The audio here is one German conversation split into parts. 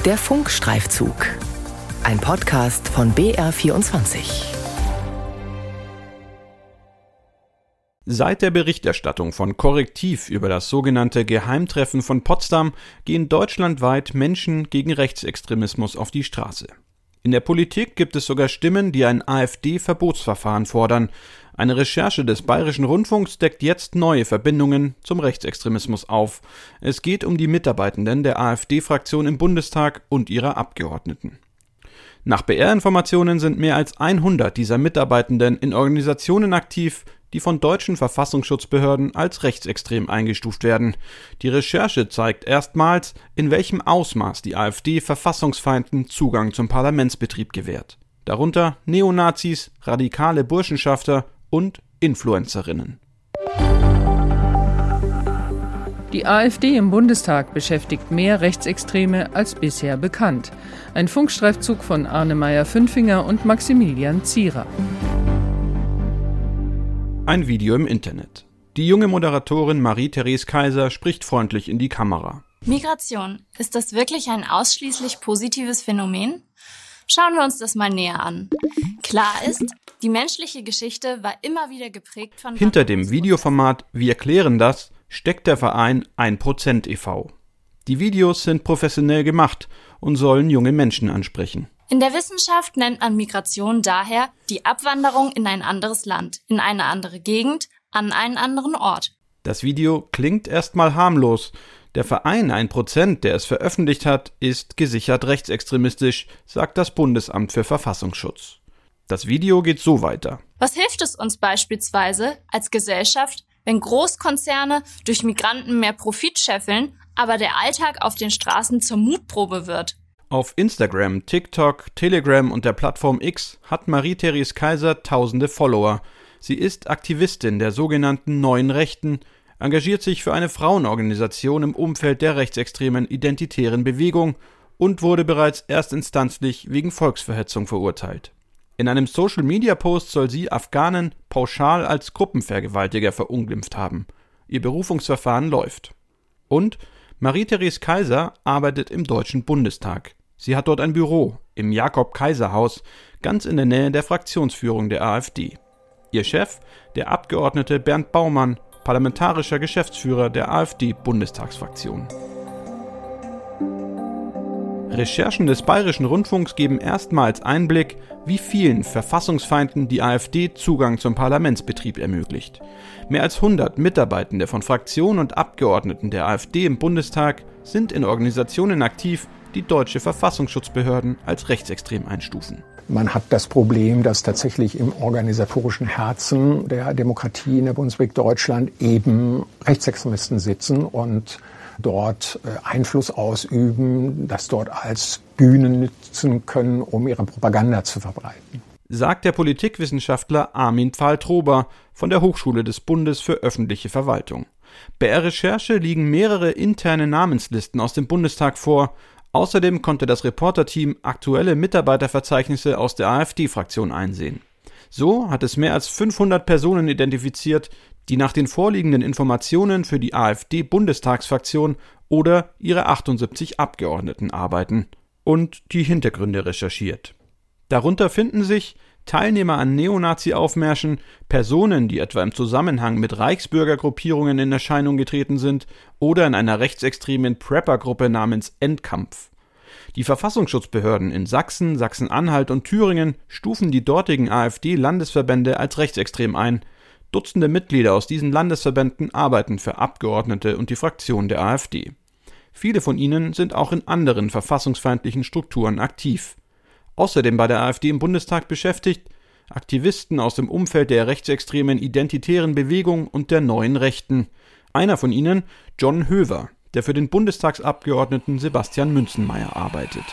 Der Funkstreifzug. Ein Podcast von BR24. Seit der Berichterstattung von Korrektiv über das sogenannte Geheimtreffen von Potsdam gehen deutschlandweit Menschen gegen Rechtsextremismus auf die Straße. In der Politik gibt es sogar Stimmen, die ein AfD-Verbotsverfahren fordern. Eine Recherche des Bayerischen Rundfunks deckt jetzt neue Verbindungen zum Rechtsextremismus auf. Es geht um die Mitarbeitenden der AfD-Fraktion im Bundestag und ihrer Abgeordneten. Nach BR-Informationen sind mehr als 100 dieser Mitarbeitenden in Organisationen aktiv, die von deutschen Verfassungsschutzbehörden als rechtsextrem eingestuft werden. Die Recherche zeigt erstmals, in welchem Ausmaß die AfD Verfassungsfeinden Zugang zum Parlamentsbetrieb gewährt. Darunter Neonazis, radikale Burschenschafter und Influencerinnen. Die AfD im Bundestag beschäftigt mehr Rechtsextreme als bisher bekannt. Ein Funkstreifzug von Arne Meyer-Fünfinger und Maximilian Zierer. Ein Video im Internet. Die junge Moderatorin Marie-Therese Kaiser spricht freundlich in die Kamera. Migration. Ist das wirklich ein ausschließlich positives Phänomen? Schauen wir uns das mal näher an. Klar ist, die menschliche Geschichte war immer wieder geprägt von... Hinter dem Videoformat Wir erklären das steckt der Verein 1% e.V. Die Videos sind professionell gemacht und sollen junge Menschen ansprechen. In der Wissenschaft nennt man Migration daher die Abwanderung in ein anderes Land, in eine andere Gegend, an einen anderen Ort. Das Video klingt erstmal harmlos. Der Verein 1%, der es veröffentlicht hat, ist gesichert rechtsextremistisch, sagt das Bundesamt für Verfassungsschutz. Das Video geht so weiter. Was hilft es uns beispielsweise als Gesellschaft, wenn Großkonzerne durch Migranten mehr Profit scheffeln, aber der Alltag auf den Straßen zur Mutprobe wird? Auf Instagram, TikTok, Telegram und der Plattform X hat Marie-Therese Kaiser tausende Follower. Sie ist Aktivistin der sogenannten Neuen Rechten, engagiert sich für eine Frauenorganisation im Umfeld der rechtsextremen identitären Bewegung und wurde bereits erstinstanzlich wegen Volksverhetzung verurteilt. In einem Social-Media-Post soll sie Afghanen pauschal als Gruppenvergewaltiger verunglimpft haben. Ihr Berufungsverfahren läuft. Und Marie-Therese Kaiser arbeitet im Deutschen Bundestag. Sie hat dort ein Büro im Jakob-Kaiser-Haus, ganz in der Nähe der Fraktionsführung der AfD. Ihr Chef, der Abgeordnete Bernd Baumann, parlamentarischer Geschäftsführer der AfD-Bundestagsfraktion. Recherchen des Bayerischen Rundfunks geben erstmals Einblick, wie vielen Verfassungsfeinden die AfD Zugang zum Parlamentsbetrieb ermöglicht. Mehr als 100 Mitarbeitende von Fraktionen und Abgeordneten der AfD im Bundestag sind in Organisationen aktiv, die deutsche Verfassungsschutzbehörden als rechtsextrem einstufen. Man hat das Problem, dass tatsächlich im organisatorischen Herzen der Demokratie in der Bundesrepublik Deutschland eben Rechtsextremisten sitzen und dort Einfluss ausüben, das dort als Bühne nutzen können, um ihre Propaganda zu verbreiten. Sagt der Politikwissenschaftler Armin Pfahl-Trober von der Hochschule des Bundes für öffentliche Verwaltung. Bei der Recherche liegen mehrere interne Namenslisten aus dem Bundestag vor. Außerdem konnte das Reporterteam aktuelle Mitarbeiterverzeichnisse aus der AfD-Fraktion einsehen. So hat es mehr als 500 Personen identifiziert, die nach den vorliegenden Informationen für die AfD-Bundestagsfraktion oder ihre 78 Abgeordneten arbeiten und die Hintergründe recherchiert. Darunter finden sich Teilnehmer an Neonazi-Aufmärschen, Personen, die etwa im Zusammenhang mit Reichsbürgergruppierungen in Erscheinung getreten sind oder in einer rechtsextremen Prepper-Gruppe namens Endkampf. Die Verfassungsschutzbehörden in Sachsen, Sachsen-Anhalt und Thüringen stufen die dortigen AfD-Landesverbände als rechtsextrem ein. Dutzende Mitglieder aus diesen Landesverbänden arbeiten für Abgeordnete und die Fraktion der AfD. Viele von ihnen sind auch in anderen verfassungsfeindlichen Strukturen aktiv. Außerdem bei der AfD im Bundestag beschäftigt Aktivisten aus dem Umfeld der rechtsextremen identitären Bewegung und der Neuen Rechten. Einer von ihnen, John Höver, der für den Bundestagsabgeordneten Sebastian Münzenmaier arbeitet.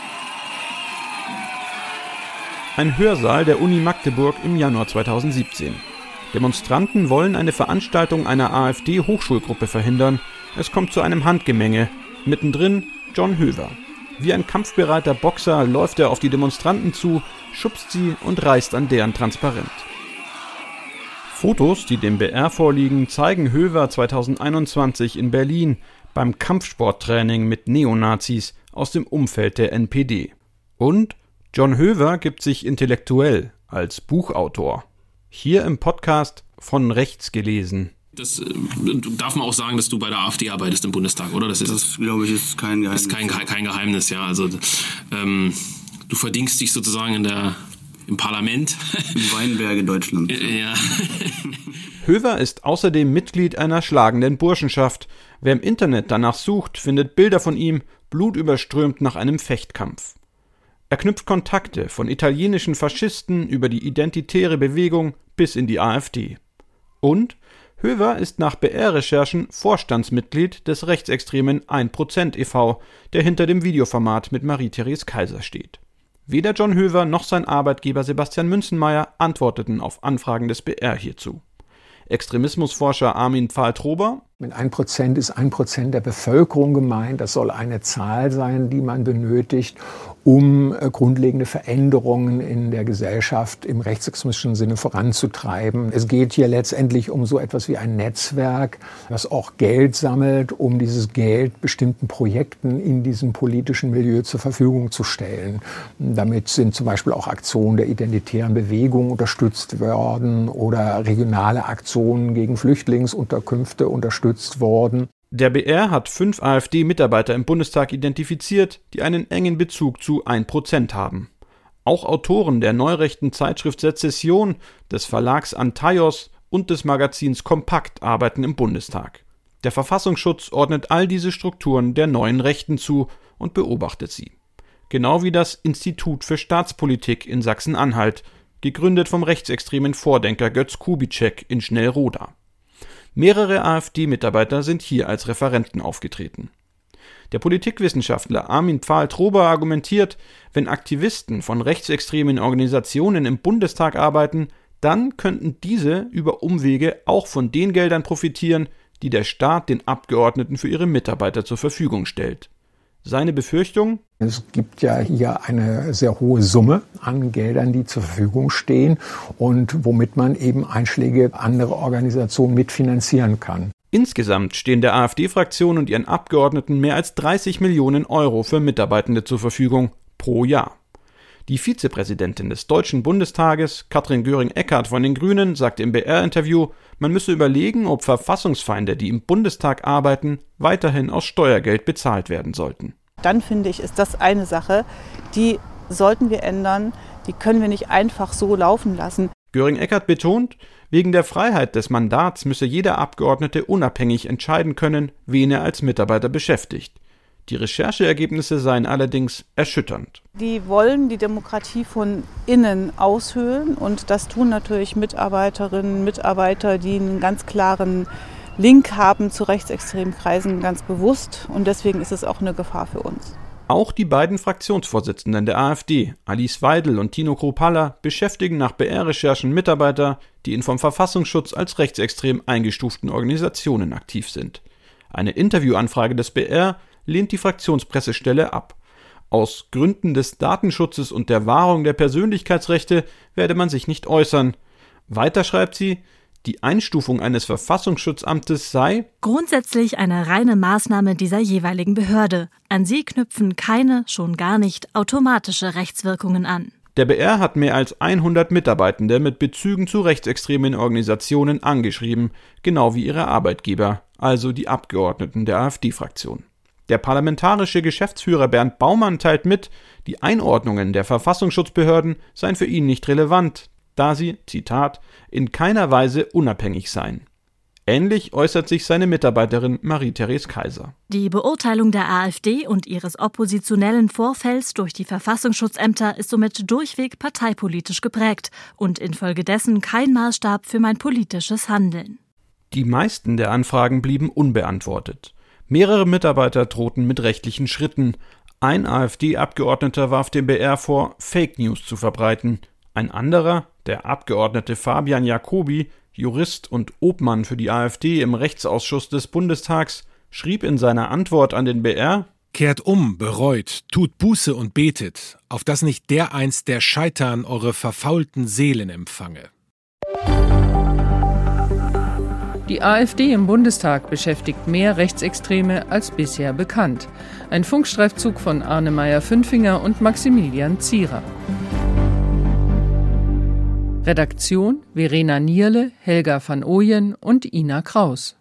Ein Hörsaal der Uni Magdeburg im Januar 2017. Demonstranten wollen eine Veranstaltung einer AfD-Hochschulgruppe verhindern. Es kommt zu einem Handgemenge. Mittendrin John Höver. Wie ein kampfbereiter Boxer läuft er auf die Demonstranten zu, schubst sie und reißt an deren Transparent. Fotos, die dem BR vorliegen, zeigen Höver 2021 in Berlin beim Kampfsporttraining mit Neonazis aus dem Umfeld der NPD. Und John Höver gibt sich intellektuell als Buchautor. Hier im Podcast von Rechts gelesen. Das darf man auch sagen, dass du bei der AfD arbeitest im Bundestag, oder? Das glaube ich, ist kein Geheimnis. Ist kein Geheimnis, ja. Also du verdingst dich sozusagen im Parlament. In Weinberg in Deutschland. Ja. Höver ist außerdem Mitglied einer schlagenden Burschenschaft. Wer im Internet danach sucht, findet Bilder von ihm, blutüberströmt nach einem Fechtkampf. Er knüpft Kontakte von italienischen Faschisten über die identitäre Bewegung bis in die AfD. Und Höver ist nach BR-Recherchen Vorstandsmitglied des rechtsextremen 1% e.V., der hinter dem Videoformat mit Marie-Therese Kaiser steht. Weder John Höver noch sein Arbeitgeber Sebastian Münzenmaier antworteten auf Anfragen des BR hierzu. Extremismusforscher Armin Pfahl-Trober: Mit 1% ist 1% der Bevölkerung gemeint. Das soll eine Zahl sein, die man benötigt, um grundlegende Veränderungen in der Gesellschaft im rechtsextremistischen Sinne voranzutreiben. Es geht hier letztendlich um so etwas wie ein Netzwerk, das auch Geld sammelt, um dieses Geld bestimmten Projekten in diesem politischen Milieu zur Verfügung zu stellen. Damit sind zum Beispiel auch Aktionen der identitären Bewegung unterstützt worden oder regionale Aktionen gegen Flüchtlingsunterkünfte unterstützt worden. Der BR hat 5 AfD-Mitarbeiter im Bundestag identifiziert, die einen engen Bezug zu 1% haben. Auch Autoren der neurechten Zeitschrift Sezession, des Verlags Antaios und des Magazins Kompakt arbeiten im Bundestag. Der Verfassungsschutz ordnet all diese Strukturen der neuen Rechten zu und beobachtet sie. Genau wie das Institut für Staatspolitik in Sachsen-Anhalt, gegründet vom rechtsextremen Vordenker Götz Kubitschek in Schnellroda. Mehrere AfD-Mitarbeiter sind hier als Referenten aufgetreten. Der Politikwissenschaftler Armin Pfahl-Trober argumentiert, wenn Aktivisten von rechtsextremen Organisationen im Bundestag arbeiten, dann könnten diese über Umwege auch von den Geldern profitieren, die der Staat den Abgeordneten für ihre Mitarbeiter zur Verfügung stellt. Seine Befürchtung: Es gibt ja hier eine sehr hohe Summe an Geldern, die zur Verfügung stehen und womit man eben Einschläge anderer Organisationen mitfinanzieren kann. Insgesamt stehen der AfD-Fraktion und ihren Abgeordneten mehr als 30 Millionen Euro für Mitarbeitende zur Verfügung pro Jahr. Die Vizepräsidentin des Deutschen Bundestages, Katrin Göring-Eckardt von den Grünen, sagte im BR-Interview, man müsse überlegen, ob Verfassungsfeinde, die im Bundestag arbeiten, weiterhin aus Steuergeld bezahlt werden sollten. Dann finde ich, ist das eine Sache, die sollten wir ändern, die können wir nicht einfach so laufen lassen. Göring-Eckardt betont, wegen der Freiheit des Mandats müsse jeder Abgeordnete unabhängig entscheiden können, wen er als Mitarbeiter beschäftigt. Die Rechercheergebnisse seien allerdings erschütternd. Die wollen die Demokratie von innen aushöhlen und das tun natürlich Mitarbeiterinnen und Mitarbeiter, die einen ganz klaren Link haben zu rechtsextremen Kreisen, ganz bewusst, und deswegen ist es auch eine Gefahr für uns. Auch die beiden Fraktionsvorsitzenden der AfD, Alice Weidel und Tino Kruppalla, beschäftigen nach BR-Recherchen Mitarbeiter, die in vom Verfassungsschutz als rechtsextrem eingestuften Organisationen aktiv sind. Eine Interviewanfrage des BR lehnt die Fraktionspressestelle ab. Aus Gründen des Datenschutzes und der Wahrung der Persönlichkeitsrechte werde man sich nicht äußern. Weiter schreibt sie, die Einstufung eines Verfassungsschutzamtes sei grundsätzlich eine reine Maßnahme dieser jeweiligen Behörde. An sie knüpfen keine, schon gar nicht, automatische Rechtswirkungen an. Der BR hat mehr als 100 Mitarbeitende mit Bezügen zu rechtsextremen Organisationen angeschrieben, genau wie ihre Arbeitgeber, also die Abgeordneten der AfD-Fraktion. Der parlamentarische Geschäftsführer Bernd Baumann teilt mit, die Einordnungen der Verfassungsschutzbehörden seien für ihn nicht relevant, da sie, Zitat, in keiner Weise unabhängig seien. Ähnlich äußert sich seine Mitarbeiterin Marie-Therese Kaiser. Die Beurteilung der AfD und ihres oppositionellen Vorfelds durch die Verfassungsschutzämter ist somit durchweg parteipolitisch geprägt und infolgedessen kein Maßstab für mein politisches Handeln. Die meisten der Anfragen blieben unbeantwortet. Mehrere Mitarbeiter drohten mit rechtlichen Schritten. Ein AfD-Abgeordneter warf dem BR vor, Fake News zu verbreiten. Ein anderer, der Abgeordnete Fabian Jacobi, Jurist und Obmann für die AfD im Rechtsausschuss des Bundestags, schrieb in seiner Antwort an den BR: Kehrt um, bereut, tut Buße und betet, auf dass nicht dereinst der Scheitern eure verfaulten Seelen empfange. Die AfD im Bundestag beschäftigt mehr Rechtsextreme als bisher bekannt. Ein Funkstreifzug von Arne Meyer-Fünfinger und Maximilian Zierer. Redaktion: Verena Nierle, Helga van Ooyen und Ina Kraus.